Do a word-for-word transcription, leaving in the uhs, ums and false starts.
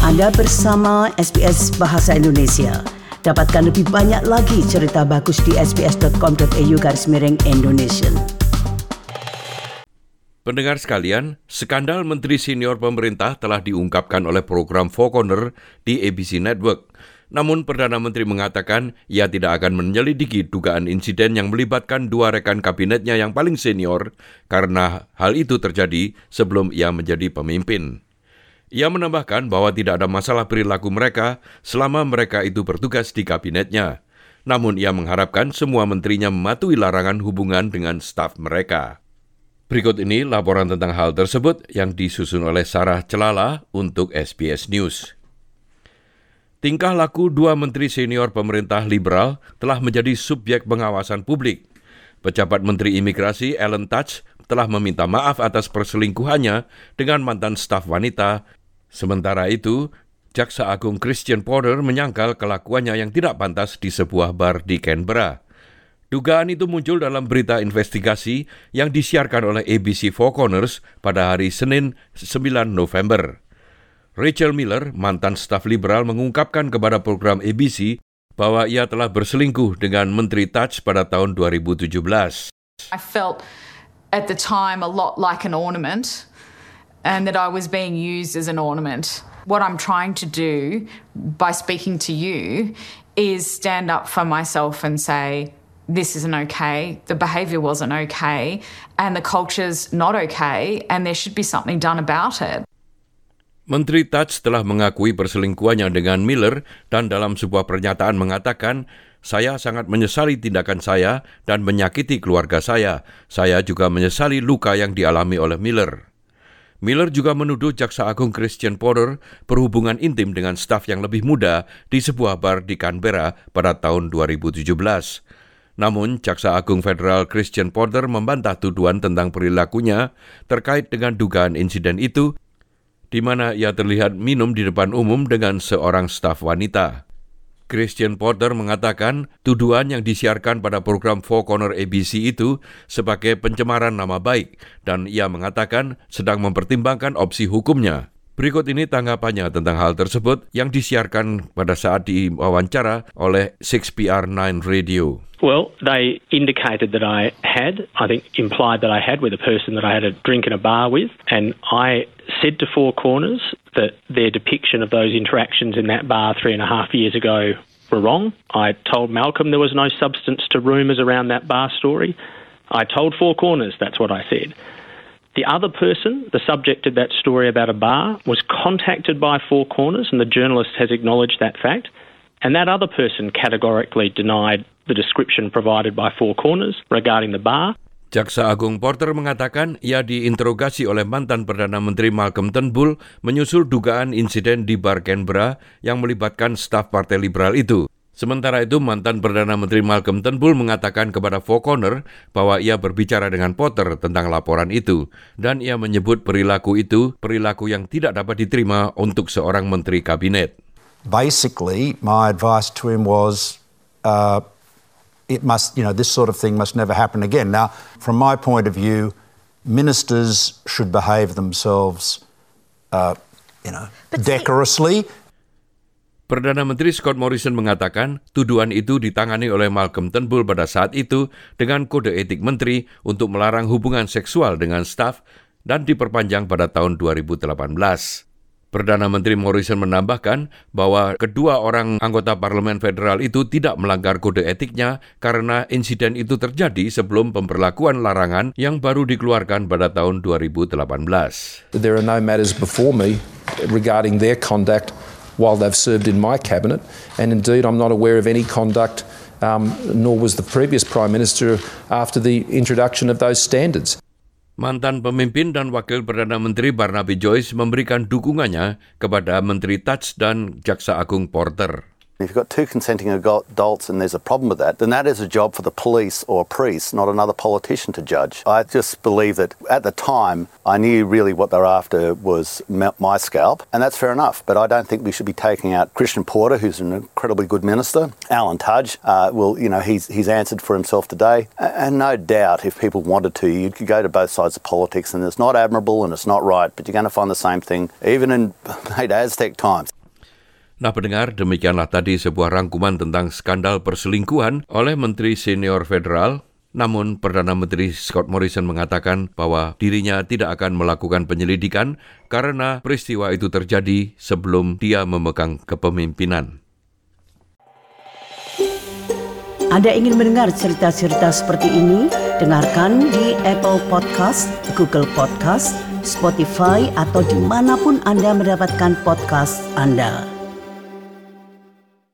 Anda bersama S B S Bahasa Indonesia. Dapatkan lebih banyak lagi cerita bagus di sbs.com.au garis miring Indonesia. Pendengar sekalian, skandal menteri senior pemerintah telah diungkapkan oleh program Four Corners di A B C Network. Namun Perdana Menteri mengatakan ia tidak akan menyelidiki dugaan insiden yang melibatkan dua rekan kabinetnya yang paling senior karena hal itu terjadi sebelum ia menjadi pemimpin. Ia menambahkan bahwa tidak ada masalah perilaku mereka selama mereka itu bertugas di kabinetnya. Namun ia mengharapkan semua menterinya mematuhi larangan hubungan dengan staf mereka. Berikut ini laporan tentang hal tersebut yang disusun oleh Sarah Celala untuk S B S News. Tingkah laku dua menteri senior pemerintah liberal telah menjadi subjek pengawasan publik. Pejabat Menteri Imigrasi Alan Tudge telah meminta maaf atas perselingkuhannya dengan mantan staf wanita. Sementara itu, Jaksa Agung Christian Porter menyangkal kelakuannya yang tidak pantas di sebuah bar di Canberra. Dugaan itu muncul dalam berita investigasi yang disiarkan oleh A B C Four Corners pada hari Senin sembilan November. Rachel Miller, mantan staf liberal, mengungkapkan kepada program A B C bahwa ia telah berselingkuh dengan Menteri Tudge pada tahun dua ribu tujuh belas. I felt at the time a lot like an ornament and that I was being used as an ornament. What I'm trying to do by speaking to you is stand up for myself and say, this isn't okay, the behaviour wasn't okay, and the culture's not okay, and there should be something done about it. Menteri Tudge telah mengakui perselingkuhannya dengan Miller dan dalam sebuah pernyataan mengatakan, saya sangat menyesali tindakan saya dan menyakiti keluarga saya. Saya juga menyesali luka yang dialami oleh Miller. Miller juga menuduh Jaksa Agung Christian Porter berhubungan intim dengan staf yang lebih muda di sebuah bar di Canberra pada tahun dua ribu tujuh belas. Namun, Jaksa Agung Federal Christian Porter membantah tuduhan tentang perilakunya terkait dengan dugaan insiden itu, di mana ia terlihat minum di depan umum dengan seorang staf wanita. Christian Porter mengatakan tuduhan yang disiarkan pada program Four Corners A B C itu sebagai pencemaran nama baik dan ia mengatakan sedang mempertimbangkan opsi hukumnya. Berikut ini tanggapannya tentang hal tersebut yang disiarkan pada saat diwawancara oleh six P R nine Radio. Well, they indicated that I had, I think implied that I had with a person that I had a drink in a bar with, and I said to Four Corners that their depiction of those interactions in that bar three and a half years ago were wrong. I told Malcolm there was no substance to rumours around that bar story. I told Four Corners that's what I said. The other person, the subject of that story about a bar, was contacted by Four Corners, and the journalist has acknowledged that fact. And that other person categorically denied the description provided by Four Corners regarding the bar. Jaksa Agung Porter mengatakan ia diinterogasi oleh mantan Perdana Menteri Malcolm Turnbull menyusul dugaan insiden di bar Canberra yang melibatkan staf Partai Liberal itu. Sementara itu, mantan Perdana Menteri Malcolm Turnbull mengatakan kepada Four Corners bahwa ia berbicara dengan Porter tentang laporan itu, dan ia menyebut perilaku itu perilaku yang tidak dapat diterima untuk seorang menteri kabinet. Basically, my advice to him was, uh, it must, you know, this sort of thing must never happen again. Now, from my point of view, ministers should behave themselves, uh, you know, but decorously. Perdana Menteri Scott Morrison mengatakan tuduhan itu ditangani oleh Malcolm Turnbull pada saat itu dengan kode etik menteri untuk melarang hubungan seksual dengan staf dan diperpanjang pada tahun dua ribu delapan belas. Perdana Menteri Morrison menambahkan bahwa kedua orang anggota Parlemen Federal itu tidak melanggar kode etiknya karena insiden itu terjadi sebelum pemberlakuan larangan yang baru dikeluarkan pada tahun dua ribu delapan belas. There are no matters before me regarding their conduct while they've served in my cabinet, and indeed I'm not aware of any conduct, um, nor was the previous Prime Minister after the introduction of those standards. Mantan pemimpin dan wakil Perdana Menteri Barnaby Joyce memberikan dukungannya kepada Menteri Tudge dan Jaksa Agung Porter. If you've got two consenting adults and there's a problem with that, then that is a job for the police or a priest, not another politician to judge. I just believe that at the time, I knew really what they were after was my scalp, and that's fair enough. But I don't think we should be taking out Christian Porter, who's an incredibly good minister. Alan Tudge, uh, well, you know, he's he's answered for himself today. And no doubt, if people wanted to, you could go to both sides of politics, and it's not admirable and it's not right, but you're going to find the same thing, even in late Aztec times. Nah pendengar, demikianlah tadi sebuah rangkuman tentang skandal perselingkuhan oleh Menteri Senior Federal. Namun Perdana Menteri Scott Morrison mengatakan bahwa dirinya tidak akan melakukan penyelidikan karena peristiwa itu terjadi sebelum dia memegang kepemimpinan. Anda ingin mendengar cerita-cerita seperti ini? Dengarkan di Apple Podcast, Google Podcast, Spotify, atau dimanapun Anda mendapatkan podcast Anda.